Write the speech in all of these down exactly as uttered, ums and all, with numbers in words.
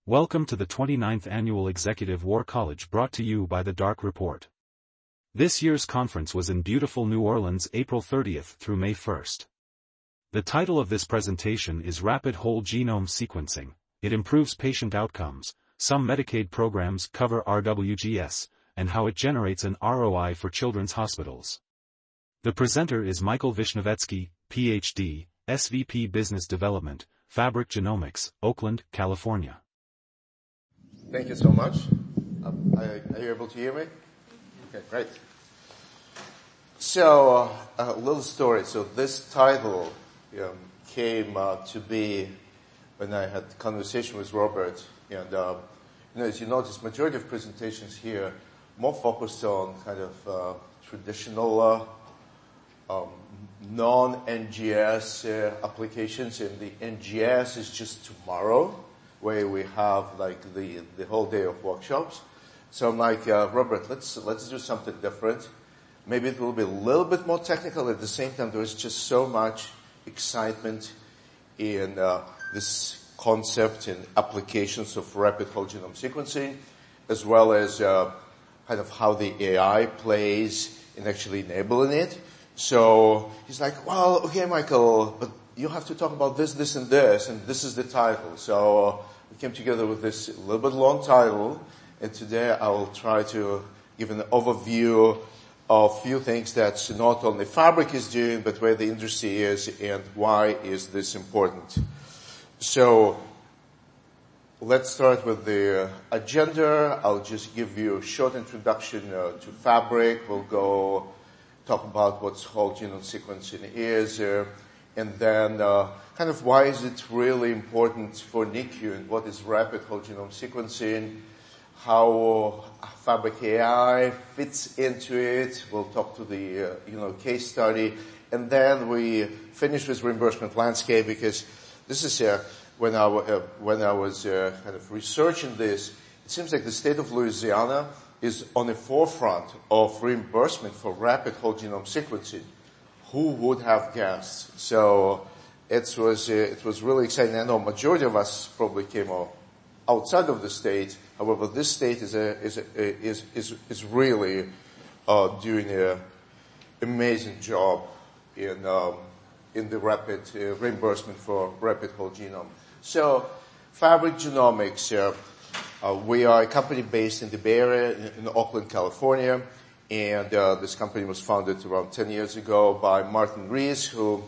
Welcome to the twenty-ninth Annual Executive War College brought to you by the Dark Report. This year's conference was in beautiful New Orleans April thirtieth through May first. The title of this presentation is Rapid Whole Genome Sequencing. It improves patient outcomes, some Medicaid programs cover R W G S, and how it generates an R O I for children's hospitals. The presenter is Michael Vishnevetsky, P H D, S V P Business Development, Fabric Genomics, Oakland, California. Thank you so much. Um, are, are you able to hear me? Okay, great. So, uh, a little story. So this title um, came uh, to be when I had a conversation with Robert. And, uh, you know, as you notice, majority of presentations here more focused on kind of uh, traditional uh, um, non-N G S uh, applications. And the N G S is just tomorrow, where we have like the, the whole day of workshops. So I'm like, uh, Robert, let's, let's do something different. Maybe it will be a little bit more technical. At the same time, there is just so much excitement in, uh, this concept and applications of rapid whole genome sequencing, as well as, uh, kind of how the A I plays in actually enabling it. So he's like, well, okay, Michael, but you have to talk about this, this, and this, and this is the title. So we came together with this a little bit long title, and today I will try to give an overview of a few things that not only Fabric is doing, but where the industry is and why is this important. So let's start with the agenda. I'll just give you a short introduction uh, to Fabric. We'll go talk about what whole genome sequencing is, uh, and then uh, kind of why is it really important for N I C U and what is rapid whole genome sequencing, how Fabric A I fits into it. We'll talk to the uh, you know case study, and then we finish with reimbursement landscape, because this is uh, when I uh, when I was uh, kind of researching this, it seems like the state of Louisiana is on the forefront of reimbursement for rapid whole genome sequencing. Who would have guessed? So it was uh, it was really exciting. I know majority of us probably came outside of the state. However, this state is a, is a, is is is really uh, doing an amazing job in um, in the rapid uh, reimbursement for rapid whole genome. So, Fabric Genomics. Uh, uh, we are a company based in the Bay Area, in, in Oakland, California. And uh, this company was founded around ten years ago by Martin Rees, who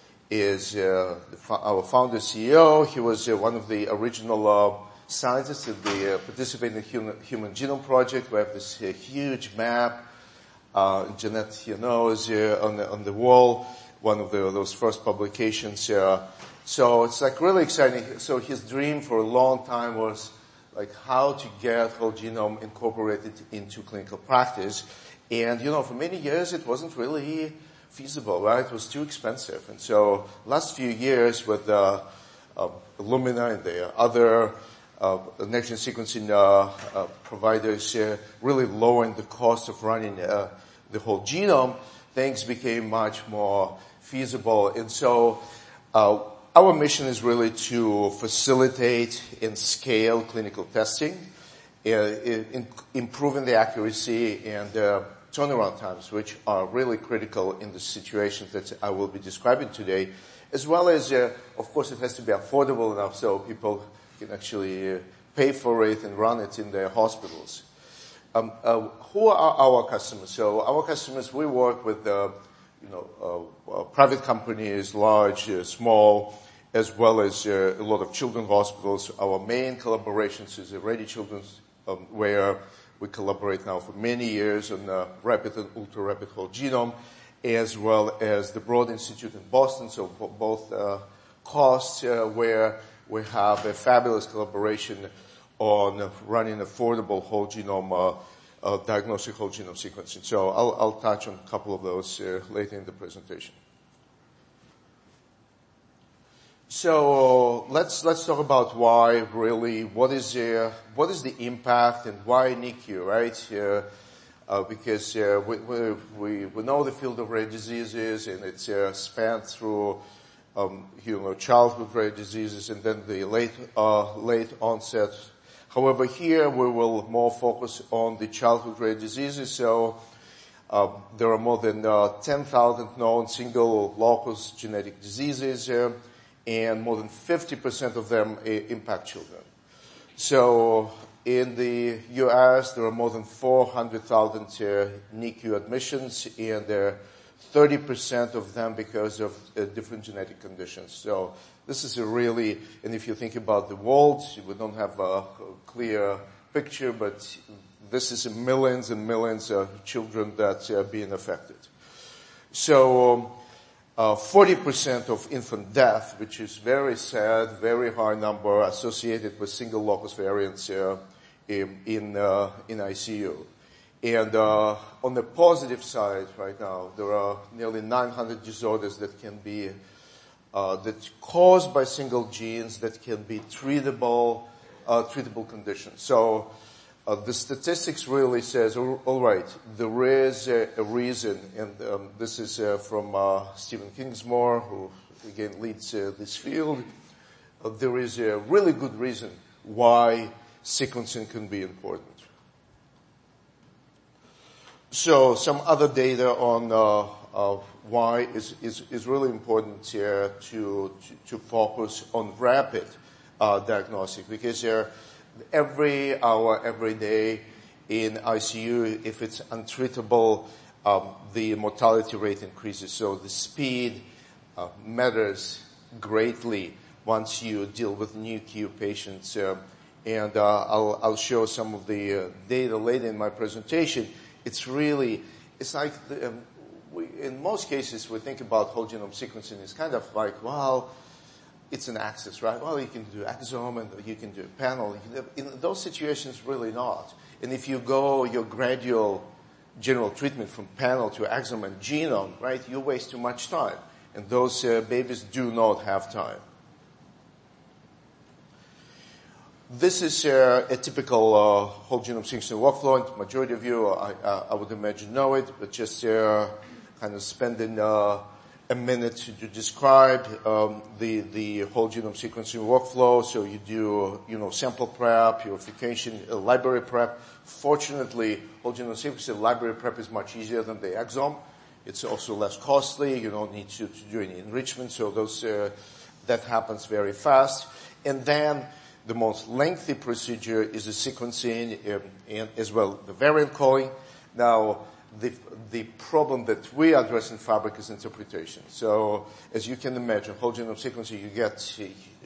is uh, the, our founder C E O. He was uh, one of the original uh, scientists that the, uh, participated in the human, human Genome Project. We have this uh, huge map. Uh, Jeanette, you know, is uh, on, the, on the wall, one of the, those first publications. Uh, so it's like really exciting. So his dream for a long time was like how to get whole genome incorporated into clinical practice. And, you know, for many years it wasn't really feasible, right? It was too expensive. And so last few years with uh, uh, Illumina and the other uh, next-gen sequencing uh, uh, providers uh, really lowering the cost of running uh, the whole genome, things became much more feasible. And so uh, our mission is really to facilitate and scale clinical testing, uh, in improving the accuracy and uh, turnaround times, which are really critical in the situations that I will be describing today, as well as, uh, of course, it has to be affordable enough so people can actually uh, pay for it and run it in their hospitals. Um, uh, who are our customers? So our customers, we work with, uh, you know, uh, uh, private companies, large, uh, small, as well as uh, a lot of children's hospitals. Our main collaborations is Rady Children's, um, where we collaborate now for many years on uh, rapid and ultra-rapid whole genome, as well as the Broad Institute in Boston, so b- both uh, costs uh, where we have a fabulous collaboration on running affordable whole genome, uh, uh, diagnostic whole genome sequencing. So I'll, I'll touch on a couple of those uh, later in the presentation. So let's let's talk about why really what is uh, what is the impact and why N I C U, right? Uh, uh, because uh, we, we we know the field of rare diseases and it's uh, spanned through um, you know, childhood rare diseases and then the late, uh, late onset. However, here we will more focus on the childhood rare diseases. So, uh, there are more than uh, ten thousand known single locus genetic diseases, uh, and more than fifty percent of them uh, impact children. So, in the U S, there are more than four hundred thousand uh, N I C U admissions, and there are thirty percent of them because of uh, different genetic conditions. So this is a really, and if you think about the world, we don't have a clear picture, but this is millions and millions of children that are being affected. So uh, forty percent of infant death, which is very sad, very high number associated with single locus variants uh, in in, uh, in I C U. And uh, on the positive side right now, there are nearly nine hundred disorders that can be uh, that caused by single genes that can be treatable, uh, treatable conditions. So uh, the statistics really says, all, all right, there is a, a reason, and um, this is uh, from uh, Stephen Kingsmore, who again leads uh, this field. Uh, there is a really good reason why sequencing can be important. So some other data on uh, uh, why is, is, is really important here to, to, to focus on rapid uh, diagnostic, because uh, every hour, every day in I C U, if it's untreatable, um, the mortality rate increases. So the speed uh, matters greatly once you deal with N I C U patients. Uh, and uh, I'll, I'll show some of the uh, data later in my presentation. It's really, it's like, the, um, we, in most cases we think about whole genome sequencing. It's kind of like, well, it's an axis, right? Well, you can do exome and you can do a panel. In those situations, really not. And if you go your gradual general treatment from panel to exome and genome, right, you waste too much time. And those uh, babies do not have time. This is uh, a typical uh, whole genome sequencing workflow. The majority of you, I, uh, I would imagine, know it, but just uh, kind of spending uh, a minute to, to describe um, the the whole genome sequencing workflow. So you do, you know, sample prep, purification, uh, library prep. Fortunately, whole genome sequencing library prep is much easier than the exome. It's also less costly. You don't need to, to do any enrichment, so those uh, that happens very fast. And then the most lengthy procedure is the sequencing um, and as well the variant calling. Now, the the problem that we address in Fabric is interpretation. So, as you can imagine, whole genome sequencing, you get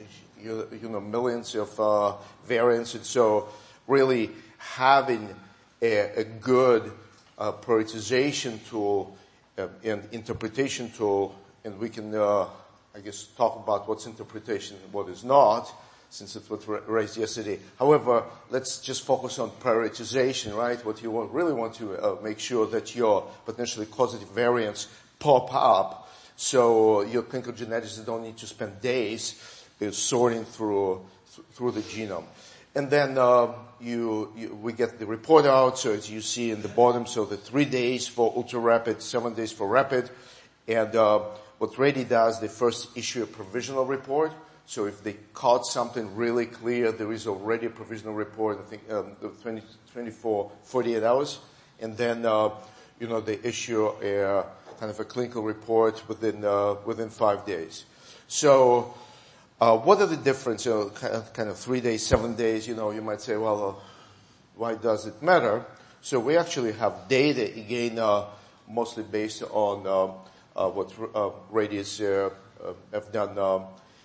you, you know millions of uh, variants, and so really having a, a good uh, prioritization tool uh, and interpretation tool, and we can, uh, I guess, talk about what's interpretation and what is not, since it was raised yesterday. However, let's just focus on prioritization, right? What you want, really want to uh, make sure that your potentially causative variants pop up, so your clinical geneticists don't need to spend days uh, sorting through th- through the genome. And then uh, you, you we get the report out, so as you see in the bottom, so the three days for ultra rapid, seven days for rapid, and uh, what Rady does, they first issue a provisional report. So if they caught something really clear, there is already a provisional report, I think, um, twenty, twenty-four, forty-eight hours. And then, uh, you know, they issue a kind of a clinical report within, uh, within five days. So, uh, what are the differences? You know, kind of three days, seven days, you know, you might say, well, uh, why does it matter? So we actually have data, again, uh, mostly based on, uh, uh, what, uh, Radius, uh, uh, have done, um,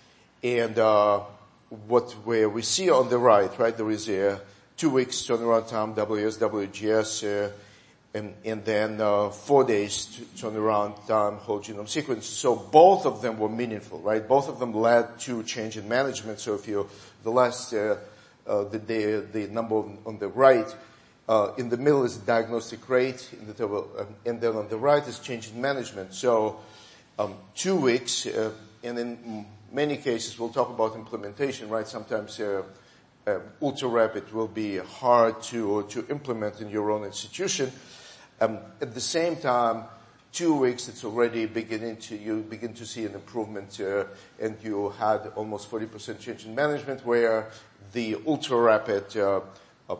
And uh, what where we see on the right, right, there is a two weeks turnaround time, W S, W G S, uh, and, and then uh, four days turnaround time, whole genome sequence. So both of them were meaningful, right? Both of them led to change in management. So if you, the last, uh, uh, the day, the number on the right, uh, in the middle is the diagnostic rate, in the table, um, and then on the right is change in management. So um, two weeks, uh, and in many cases, we'll talk about implementation, right? Sometimes uh, uh, ultra-rapid will be hard to to implement in your own institution. Um, at the same time, two weeks, it's already beginning to, you begin to see an improvement, uh, and you had almost forty percent change in management, where the ultra-rapid uh, um,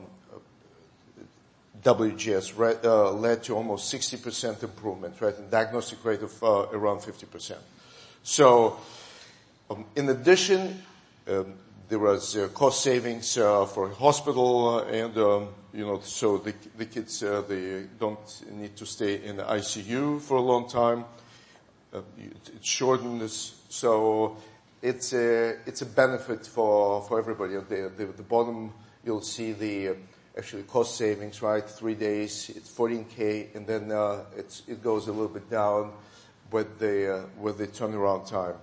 W G S re- uh, led to almost sixty percent improvement, right, and diagnostic rate of uh, around fifty percent. So, um, in addition, um, there was uh, cost savings uh, for a hospital, uh, and um, you know, so the, the kids uh, they don't need to stay in the I C U for a long time. Uh, it, it shortened this, so it's a it's a benefit for for everybody. The, the, the bottom, you'll see the uh, actually cost savings, right? Three days, it's fourteen K, and then uh, it's, it goes a little bit down with the uh, with the turnaround time.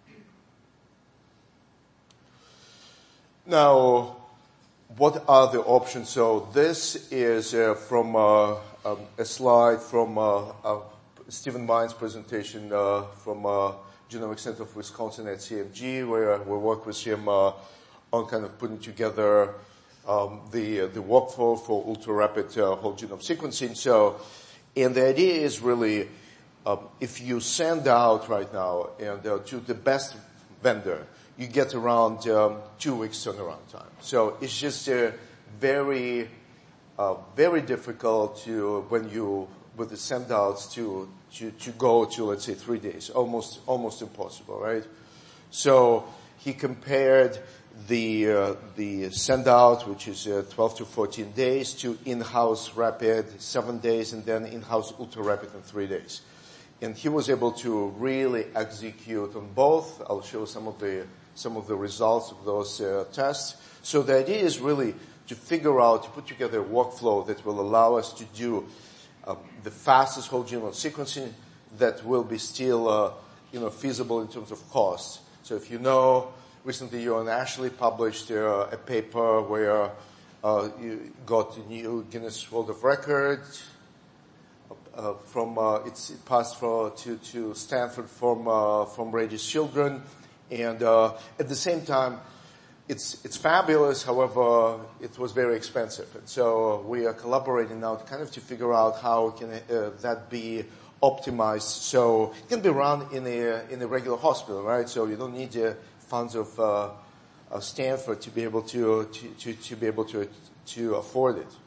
Now, what are the options? So this is uh, from uh, um, a slide from uh, uh, Stephen Mine's presentation uh, from uh, Genomic Center of Wisconsin at C M G, where we work with him uh, on kind of putting together um, the uh, the workflow for ultra-rapid uh, whole genome sequencing. So, and the idea is really, uh, if you send out right now and uh, to the best vendor, you get around um, two weeks turnaround time. So it's just uh, very, uh, very difficult to, when you, with the send outs to, to, to go to, let's say, three days. Almost, almost impossible, right? So he compared the, uh, the send out, which is uh, twelve to fourteen days, to in-house rapid, seven days, and then in-house ultra rapid in three days. And he was able to really execute on both. I'll show some of the some of the results of those uh, tests. So the idea is really to figure out, to put together a workflow that will allow us to do um, the fastest whole genome sequencing that will be still, uh, you know, feasible in terms of cost. So if you know, recently you and Ashley published uh, a paper where uh, you got a new Guinness World of Records. Uh, from uh, it's it passed for, to to Stanford from uh, from Rady's children, and uh, at the same time, it's it's fabulous. However, it was very expensive, and so we are collaborating now, to kind of to figure out how can uh, that be optimized so it can be run in a in a regular hospital, right? So you don't need the funds of, uh, of Stanford to be able to to to, to be able to to afford it.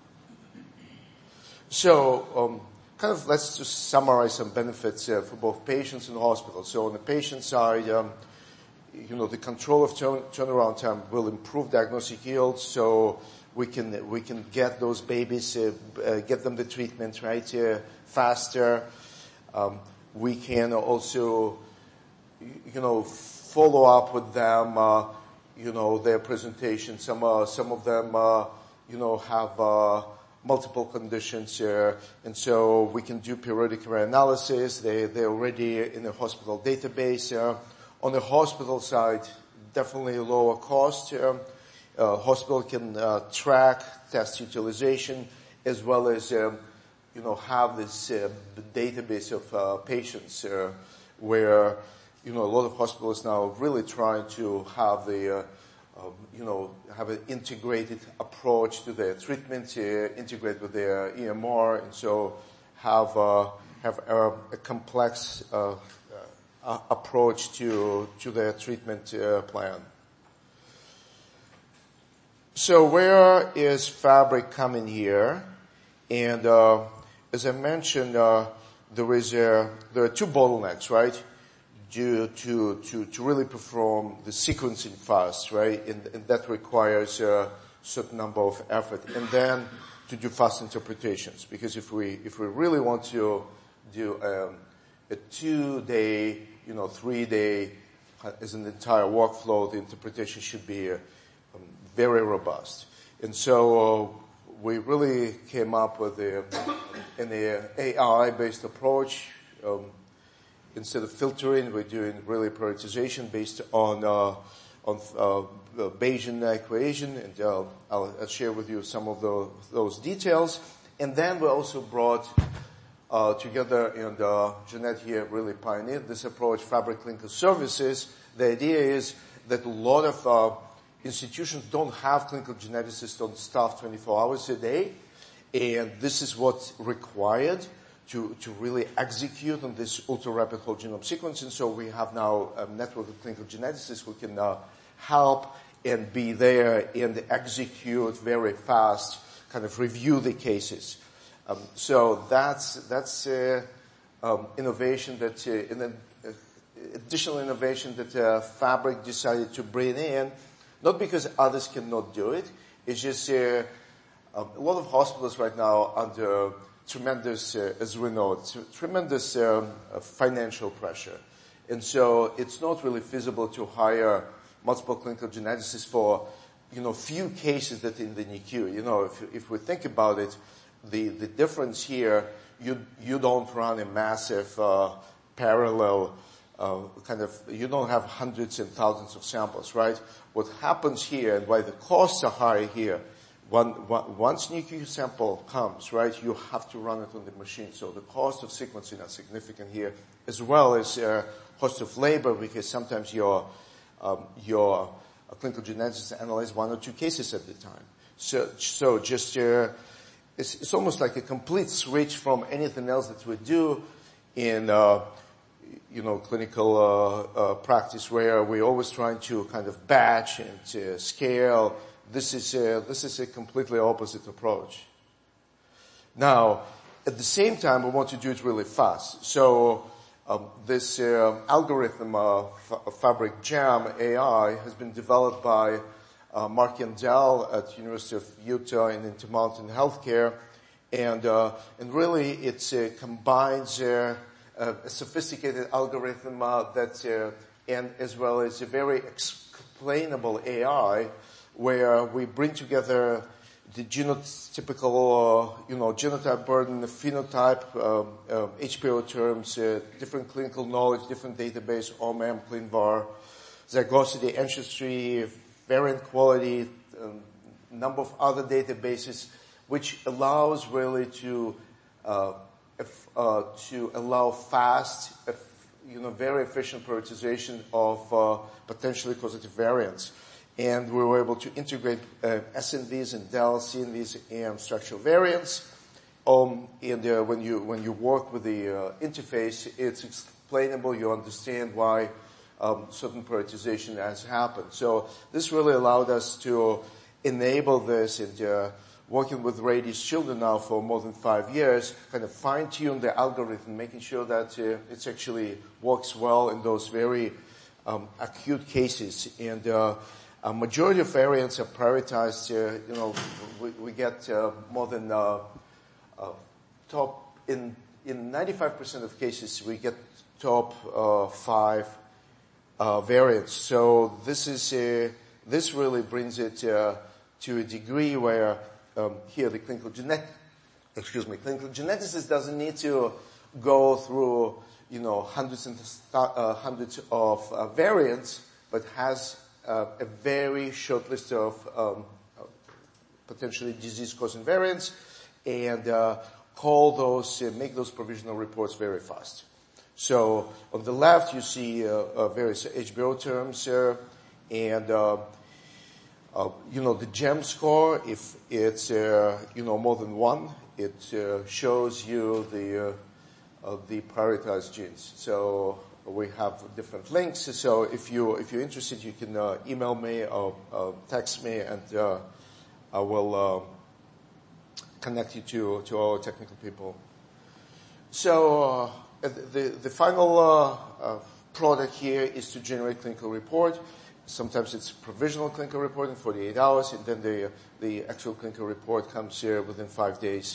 So. Um, Kind of, let's just summarize some benefits uh, for both patients and hospitals. So on the patient side, um, you know, the control of turn, turnaround time will improve diagnostic yield, so we can we can get those babies, uh, uh, get them the treatment right uh, faster. Um, we can also, you know, follow up with them. Uh, you know, their presentation. Some uh, some of them, uh, you know, have. Uh, multiple conditions, uh, and so we can do periodic analysis. They, they're already in the hospital database. Uh, on the hospital side, definitely lower cost. Uh, uh, hospital can uh, track test utilization as well as, um, you know, have this uh, database of uh, patients uh, where, you know, a lot of hospitals now really trying to have the uh, Um, you know, have an integrated approach to their treatment, uh, integrate with their E M R, and so have uh, have a, a complex uh, uh, approach to to their treatment uh, plan. So where is Fabric coming here? And uh, as I mentioned, uh, there is a, there are two bottlenecks, right? Due to, to, to really perform the sequencing fast, right? And, and that requires a certain number of effort. And then to do fast interpretations. Because if we, if we really want to do um, a two-day, you know, three-day as an entire workflow, the interpretation should be uh, um, very robust. And so uh, we really came up with a, an A I-based approach. Um, Instead of filtering, we're doing really prioritization based on uh, on uh, the Bayesian equation, and uh, I'll, I'll share with you some of the, those details. And then we also brought uh, together, and uh, Jeanette here really pioneered this approach, Fabric Clinical Services. The idea is that a lot of uh, institutions don't have clinical geneticists on staff twenty-four hours a day, and this is what's required to, to really execute on this ultra-rapid whole genome sequencing. So we have now a network of clinical geneticists who can uh, help and be there and execute very fast, kind of review the cases. Um, so that's that's uh, um, innovation that uh, in an uh, additional innovation that uh, Fabric decided to bring in, not because others cannot do it. It's just uh, um, a lot of hospitals right now under tremendous, uh, as we know, t- tremendous um, uh, financial pressure, and so it's not really feasible to hire multiple clinical geneticists for, you know, few cases that in the N I C U. You know, if if we think about it. The, the difference here, you, you don't run a massive, uh, parallel, uh, kind of, you don't have hundreds and thousands of samples, right? What happens here and why the costs are high here, one, one, once N I C U sample comes, right, you have to run it on the machine. So the cost of sequencing are significant here, as well as, uh, cost of labor, because sometimes your, um, your uh, clinical geneticist analyze one or two cases at the time. So, so just, uh, It's, it's almost like a complete switch from anything else that we do in, uh, you know, clinical uh, uh, practice, where we're always trying to kind of batch and uh, scale. This is a, this is a completely opposite approach. Now, at the same time, we want to do it really fast. So um, this uh, algorithm, uh, F- Fabric Jam A I, has been developed by Uh, Mark Yandell at University of Utah in Intermountain Healthcare, and uh, and really it uh, combines uh, uh, a sophisticated algorithm uh, that uh, and as well as a very explainable A I, where we bring together the genotypical, uh, you know, genotype burden, the phenotype, um, uh, H P O terms, uh, different clinical knowledge, different database, O M M, ClinVar, zygosity, ancestry, variant quality, um, number of other databases, which allows really to uh, if, uh, to allow fast, if, you know, very efficient prioritization of uh, potentially causative variants. And we were able to integrate uh, S N Vs and D E L, C N Vs, and structural variants. Um, and uh, when you when you work with the uh, interface, it's explainable. You understand why Um, certain prioritization has happened. So this really allowed us to enable this, and uh, working with Rady's children now for more than five years, kind of fine-tune the algorithm, making sure that uh, it actually works well in those very um, acute cases. And uh, a majority of variants are prioritized. Uh, you know, we, we get uh, more than uh, uh, top in in ninety-five percent of cases we get top uh, five. Uh, variants. So this is uh, this really brings it uh, to a degree where um, here the clinical genet, excuse me, clinical geneticist doesn't need to go through, you know, hundreds and uh, hundreds of uh, variants, but has uh, a very short list of um, potentially disease-causing variants, and uh, call those, uh, make those provisional reports very fast. So on the left, you see uh, uh, various H B O terms, uh, and uh, uh, you know the GEM score. If it's uh, you know more than one, it uh, shows you the uh, uh, the prioritized genes. So we have different links. So if you if you're interested, you can uh, email me or uh, text me, and uh, I will uh, connect you to to our technical people. So. Uh, The, the final uh, uh, product here is to generate clinical report. Sometimes it's provisional clinical report in forty-eight hours, and then the the actual clinical report comes here within five days.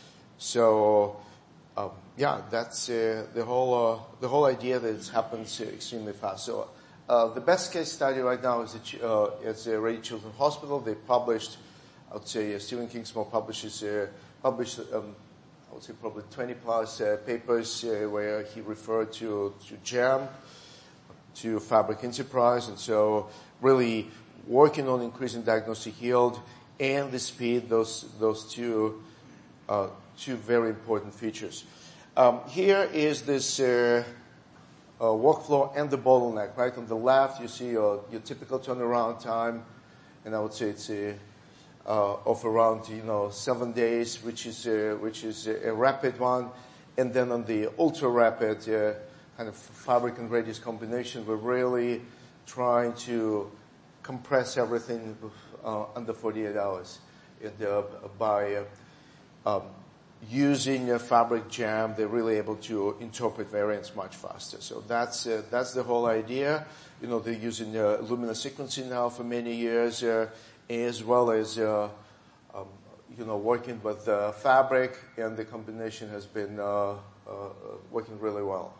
So, um, yeah, that's uh, the whole uh, the whole idea that it happens uh, extremely fast. So, uh, the best case study right now is at uh, it's uh, Rady Children's Hospital. They published, I would say, uh, Stephen Kingsmore publishes uh, published. Um, I would say probably twenty plus uh, papers uh, where he referred to, to GEM, to Fabric Enterprise, and so really working on increasing diagnostic yield and the speed, those, those two, uh, two very important features. Um, here is this uh, uh, workflow and the bottleneck, right? On the left, you see your, your typical turnaround time, and I would say it's a Uh, of around, you know, seven days, which is uh, which is a, a rapid one, And then on the ultra-rapid uh, kind of fabric and radius combination, we're really trying to compress everything uh, under forty-eight hours. And, uh, by uh, um, using a fabric jam, they're really able to interpret variants much faster. So that's uh, that's the whole idea. You know, they're using uh, Illumina sequencing now for many years, uh, as well as uh, um, you know working with uh, fabric, and the combination has been uh, uh, working really well.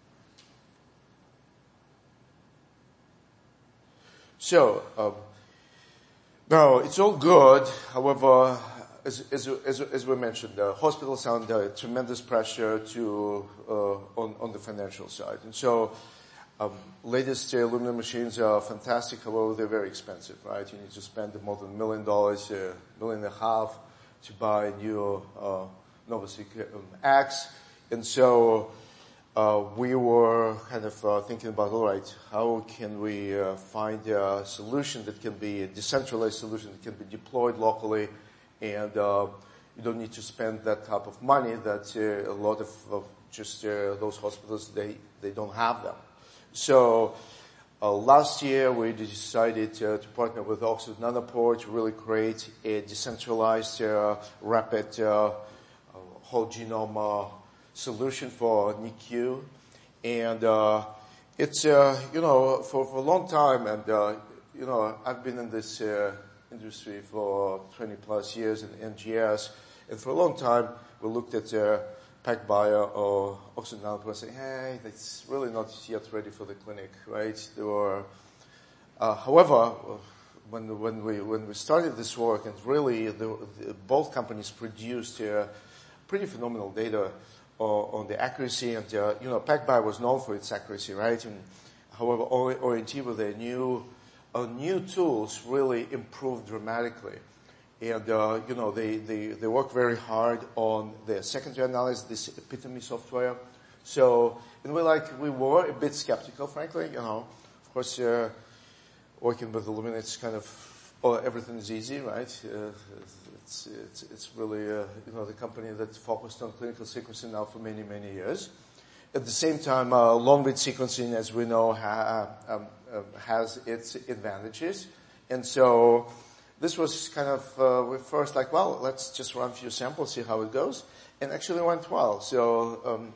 So um, now it's all good. However, As, as, as, as we mentioned, the hospitals are under tremendous pressure to uh, on, on the financial side, and so um, latest uh, Illumina machines are fantastic. However, they're very expensive, right? You need to spend more than a million dollars, a million and a half, to buy a new uh, NovaSeq um, X, and so uh, we were kind of uh, thinking about, all right, how can we uh, find a solution that can be a decentralized solution that can be deployed locally. And uh, you don't need to spend that type of money that uh, a lot of, of just uh, those hospitals, they, they don't have them. So uh, last year we decided uh, to partner with Oxford Nanopore to really create a decentralized, uh, rapid uh, whole genome uh, solution for N I C U. And uh, it's, uh, you know, for, for a long time, and, uh, you know, I've been in this uh, industry for twenty plus years in N G S, and for a long time we looked at uh, PacBio or Oxford Nanopore saying, hey, that's really not yet ready for the clinic, right? There were, uh, however, when when we when we started this work, and really the, the, both companies produced uh, pretty phenomenal data uh, on the accuracy, and uh, you know, PacBio was known for its accuracy, right? And however, O N T with their new Uh, new tools really improved dramatically. And, uh, you know, they, they, they work very hard on their secondary analysis, this epitome software. So, and we like, we were a bit skeptical, frankly, you know. Of course, uh, working with Illumina, it's kind of, oh, everything is easy, right? Uh, it's, it's, it's really, uh, you know, the company that's focused on clinical sequencing now for many, many years. At the same time, uh, long-read sequencing, as we know, ha, um, um, has its advantages. And so this was kind of, uh, we first like, well, let's just run a few samples, see how it goes. And actually went well. So um,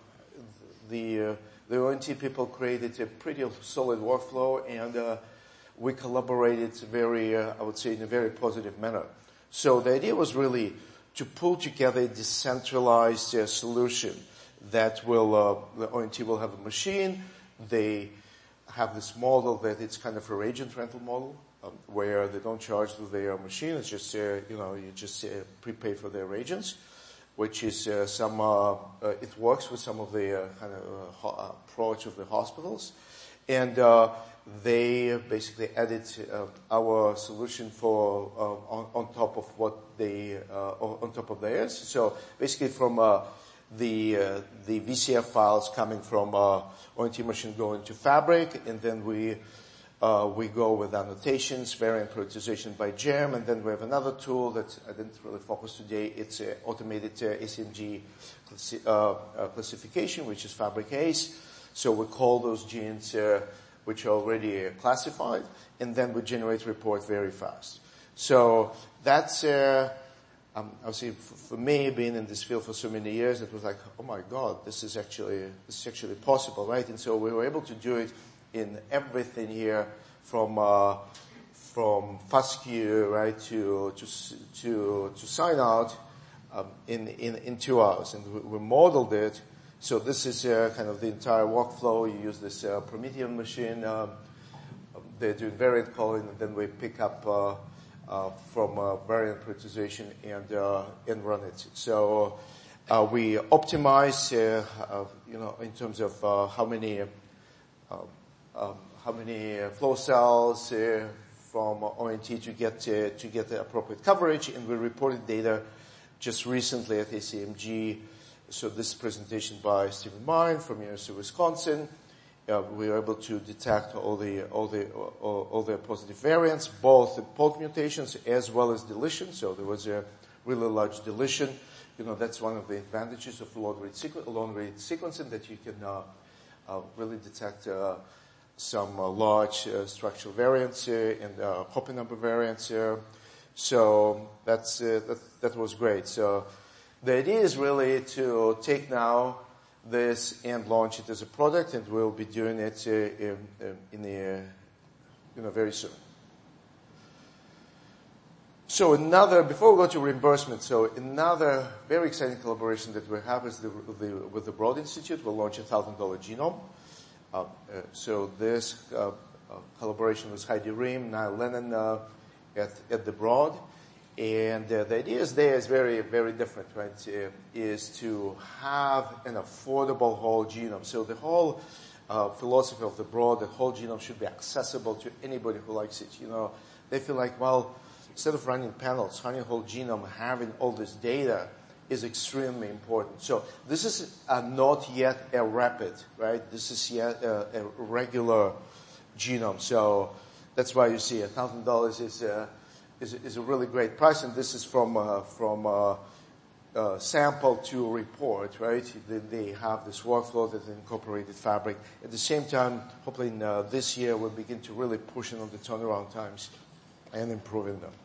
the, uh, the O N T people created a pretty solid workflow, and uh, we collaborated very, uh, I would say, in a very positive manner. So the idea was really to pull together a decentralized uh, solution that will, uh, the O N T will have a machine. They have this model that it's kind of a reagent rental model, um, where they don't charge for their machine. It's just, uh, you know, you just uh, prepay for their reagents, which is uh, some, uh, uh, it works with some of the uh, kind of uh, ho- approach of the hospitals. And uh, they basically added uh, our solution for uh, on, on top of what they, uh, on top of theirs. So basically from uh, the uh, the V C F files coming from uh, O N T machine go into Fabric, and then we uh, we go with annotations, variant prioritization by GEM, and then we have another tool that I didn't really focus today. It's uh, automated uh, A C M G classi- uh, uh, classification, which is Fabric Ace. So we call those genes uh, which are already uh, classified, and then we generate report very fast. So that's. Uh, Um, obviously, for me, being in this field for so many years, it was like, oh my God, this is actually this is actually possible, right? And so we were able to do it in everything here, from uh, from FASTQ, right, to to to to sign out um, in in in two hours, and we, we modeled it. So this is uh, kind of the entire workflow. You use this uh, Promethean machine. Um, they're doing variant calling, and then we pick up. Uh, Uh, from uh, variant prioritization and uh, and run it. So uh, we optimize, uh, uh, you know, in terms of uh, how many uh, um, how many flow cells uh, from O N T to get uh, to get the appropriate coverage, and we reported data just recently at A C M G. So this presentation by Stephen Mine from University of Wisconsin, uh, we were able to detect all the all the all, all the positive variants, both the P O L mutations as well as deletion. So there was a really large deletion. You know, that's one of the advantages of long-read sequ- long-read sequencing, that you can uh, uh, really detect uh, some uh, large uh, structural variants uh, and uh, copy number variants here. So that's uh, that, that was great. So the idea is really to take now this and launch it as a product, and we'll be doing it uh, in, in the, uh, you know, very soon. So another, before we go to reimbursement, so another very exciting collaboration that we have is the, the, with the Broad Institute. We'll launch a one thousand dollars genome. Uh, uh, so this uh, uh, collaboration with Heidi Ream, Niall Lennon uh, at, at the Broad. And uh, the idea is there is very, very different, right? Uh, is to have an affordable whole genome. So the whole uh, philosophy of the Broad, the whole genome should be accessible to anybody who likes it. You know, they feel like, well, instead of running panels, running a whole genome, having all this data is extremely important. So this is uh, not yet a rapid, right? This is yet a, a regular genome. So that's why you see a thousand dollars is uh, Is, is a really great price, and this is from uh, from uh, uh, sample to report, right? They, they have this workflow that incorporated Fabric. At the same time, hopefully in, uh, this year we'll begin to really push on the turnaround times and improving them.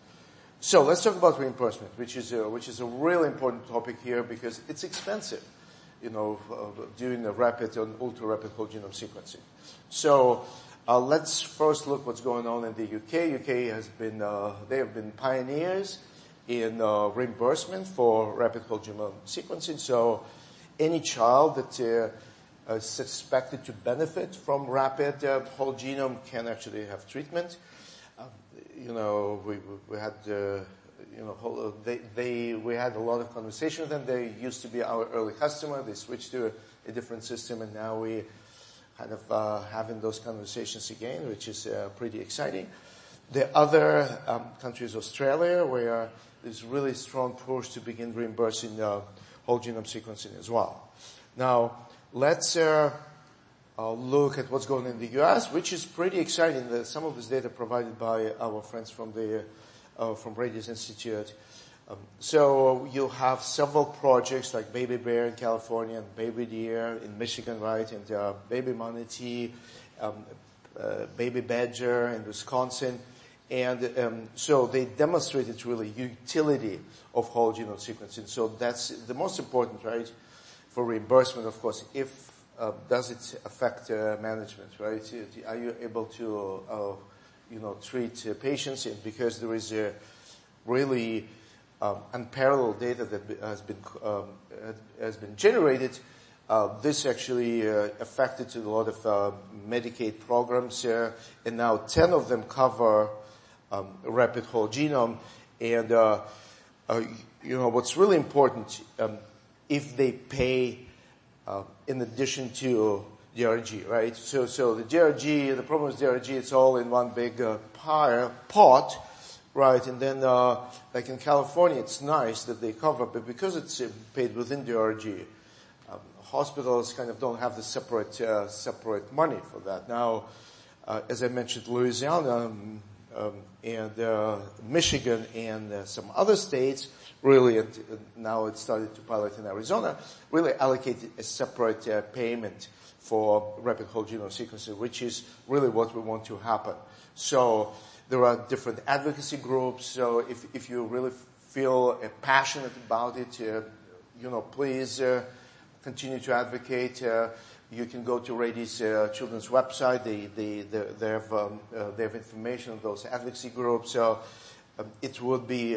So let's talk about reimbursement, which is a, which is a really important topic here because it's expensive, you know, uh, doing a rapid and ultra rapid whole genome sequencing. So. Uh, let's first look what's going on in the U K. U K has been, uh, they have been pioneers in uh, reimbursement for rapid whole genome sequencing. So any child that uh, is suspected to benefit from rapid uh, whole genome can actually have treatment. Uh, you know, we, we had, uh, you know, they, they, we had a lot of conversation with them. They used to be our early customer. They switched to a, a different system, and now we kind of uh, having those conversations again, which is uh, pretty exciting. The other um, countries, Australia, where there's really strong push to begin reimbursing uh, whole genome sequencing as well. Now, let's uh, uh, look at what's going on in the U S, which is pretty exciting. The, some of this data provided by our friends from the uh, from Radius Institute. Um, so you have several projects like Baby Bear in California and Baby Deer in Michigan, right? And uh, Baby Manatee, um, uh, Baby Badger in Wisconsin. And um, so they demonstrated really utility of whole genome sequencing. So that's the most important, right, for reimbursement, of course. If uh, does it affect uh, management, right? Are you able to, uh, you know, treat uh, patients? And because there is a really Um, unparalleled data that has been um, has been generated. Uh, this actually uh, affected to a lot of uh, Medicaid programs here, and now ten of them cover um, rapid whole genome. And uh, uh, you know what's really important, um, if they pay uh, in addition to D R G, right? So so the D R G, the problem with D R G, it's all in one big uh, pile, pot. Right, and then, uh, like in California, it's nice that they cover, but because it's uh, paid within D R G, um, hospitals kind of don't have the separate, uh, separate money for that. Now, uh, as I mentioned, Louisiana, um, um, and, uh, Michigan and uh, some other states really, uh, now it's started to pilot in Arizona, really allocated a separate uh, payment for rapid whole genome sequencing, which is really what we want to happen. So, there are different advocacy groups, so if, if you really feel uh, passionate about it, uh, you know, please uh, continue to advocate. Uh, you can go to Radius uh, Children's website. They, they, they, they, have, um, uh, they have information on those advocacy groups. So um, it would be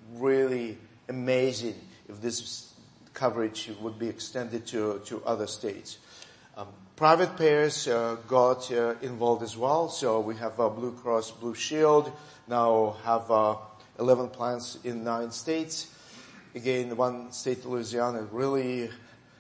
really amazing if this coverage would be extended to, to other states. Um, Private payers uh, got uh, involved as well. So we have uh, Blue Cross Blue Shield now have uh, eleven plans in nine states. Again, one state, Louisiana, really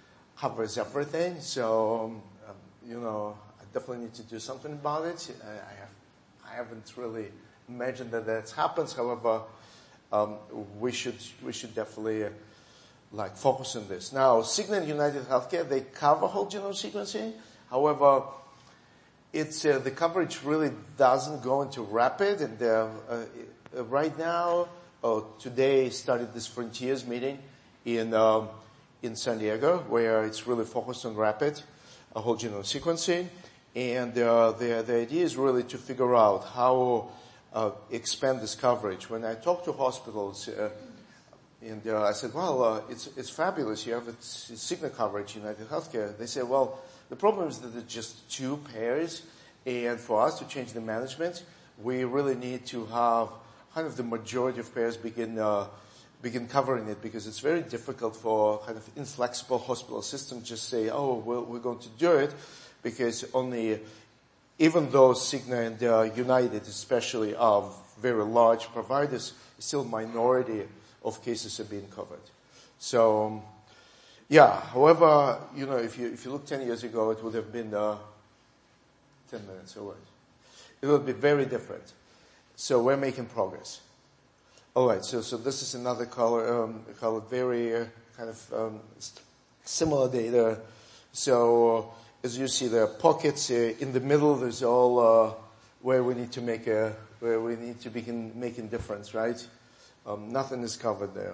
covers everything. So um, you know, I definitely need to do something about it. I, I have, I haven't really imagined that that happens. However, um, we should we should definitely uh, like focus on this. Now, Cigna and United Healthcare, they cover whole genome sequencing. However, it's uh, the coverage really doesn't go into rapid, and uh, uh, right now, uh, today started this Frontiers meeting in um, in San Diego, where it's really focused on rapid uh, whole genome sequencing, and uh, the the idea is really to figure out how uh, expand this coverage. When I talk to hospitals, uh, and uh, I said, well, uh, it's it's fabulous. You have it's, it's Cigna coverage, United Healthcare. They say, well, the problem is that it's just two pairs, and for us to change the management, we really need to have kind of the majority of pairs begin uh, begin covering it, because it's very difficult for kind of inflexible hospital system just say, oh, well, we're going to do it, because only, even though Cigna and uh, United especially are very large providers, still minority of cases are being covered. So, um, yeah, however, you know, if you, if you look ten years ago, it would have been, uh, ten minutes away. It would be very different. So we're making progress. Alright, so, so this is another color, um, color very, uh, kind of, um, similar data. So, uh, as you see, there are pockets, uh, in the middle, there's all, uh, where we need to make a, where we need to begin making difference, right? Um, nothing is covered there.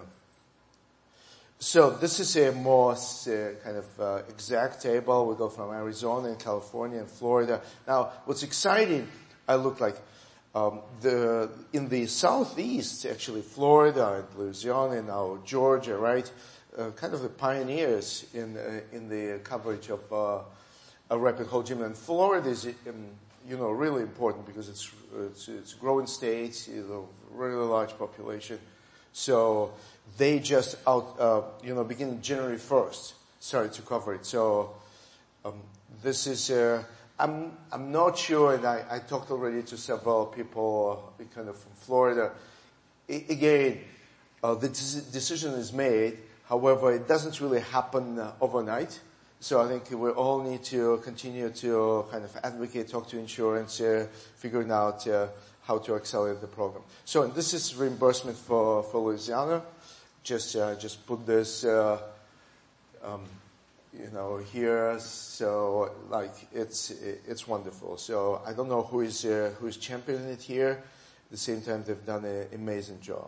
So this is a more uh, kind of uh, exact table. We go from Arizona and California and Florida. Now, what's exciting, I look like um, the in the southeast, actually, Florida and Louisiana and now Georgia, right? Uh, kind of the pioneers in uh, in the coverage of uh, a rapid whole genome. And Florida is, um, you know, really important because it's it's, it's a growing state, you know, really large population. So they just out, uh, you know, beginning January first started to cover it. So um, this is, uh, I'm I'm not sure, and I, I talked already to several people uh, kind of from Florida. I, again, uh, the des- decision is made. However, it doesn't really happen uh, overnight. So I think we all need to continue to kind of advocate, talk to insurance, uh, figuring out uh, how to accelerate the program. So and this is reimbursement for, for Louisiana. Just uh, just put this, uh, um, you know, here. So like it's it's wonderful. So I don't know who is uh, who is championing it here. At the same time, they've done an amazing job.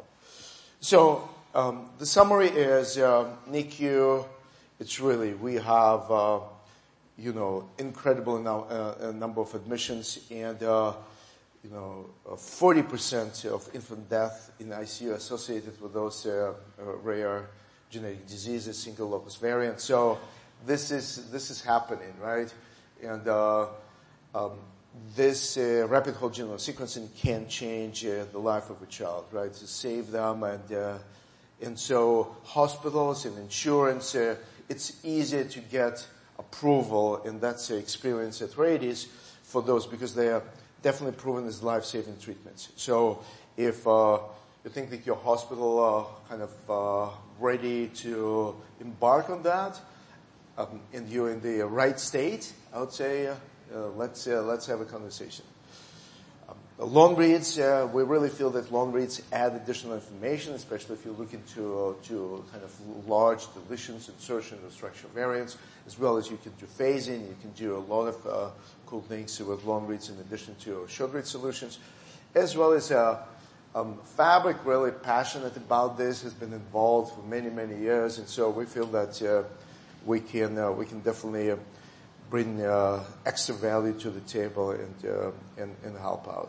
So um, the summary is uh, N I C U. It's really we have uh, you know incredible now, uh, number of admissions and. Uh, You know, uh, forty percent of infant death in I C U associated with those uh, uh, rare genetic diseases, single locus variant. So this is this is happening, right? And uh, um, this uh, rapid whole genome sequencing can change uh, the life of a child, right? To save them, and uh, and so hospitals and insurance, uh, it's easier to get approval, and that's the experience at Radius for those because they are definitely proven as life-saving treatments. So if uh, you think that your hospital uh, kind of uh, ready to embark on that, um, and you're in the right state, I would say uh, uh, let's uh, let's have a conversation. Um, long reads, uh, we really feel that long reads add additional information, especially if you look into uh, to kind of large deletions, insertion, or structural variants, as well as you can do phasing. You can do a lot of uh, cool things with long reads in addition to short read solutions, as well as uh, um, Fabric. Really passionate about this, has been involved for many many years, and so we feel that uh, we can uh, we can definitely uh, bring uh, extra value to the table and uh, and, and help out.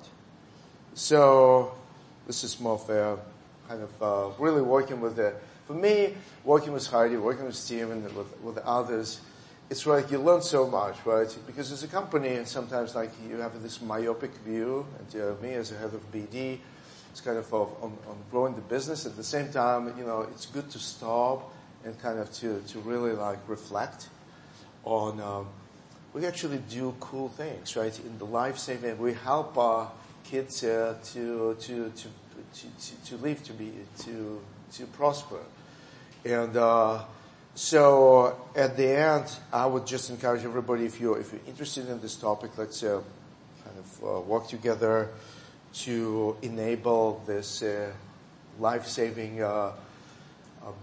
So this is more of a kind of uh, really working with the, for me, working with Heidi, working with Steven, with, with others, it's like you learn so much, right? Because as a company, sometimes like you have this myopic view, and uh, me as a head of B D, it's kind of on, on growing the business. At the same time, you know, it's good to stop and kind of to, to really like reflect on, um, we actually do cool things, right? In the life-saving, we help our kids uh, to, to, to, to, to live, to be, to, to prosper. And, uh, so at the end, I would just encourage everybody, if you're, if you're interested in this topic, let's uh, kind of uh, work together to enable this uh, life-saving uh, uh,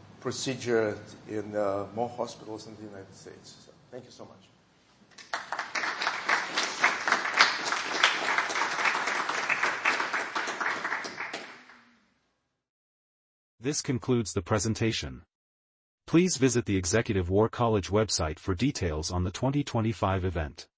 procedure in uh, more hospitals in the United States. So thank you so much. This concludes the presentation. Please visit the Executive War College website for details on the twenty twenty-five event.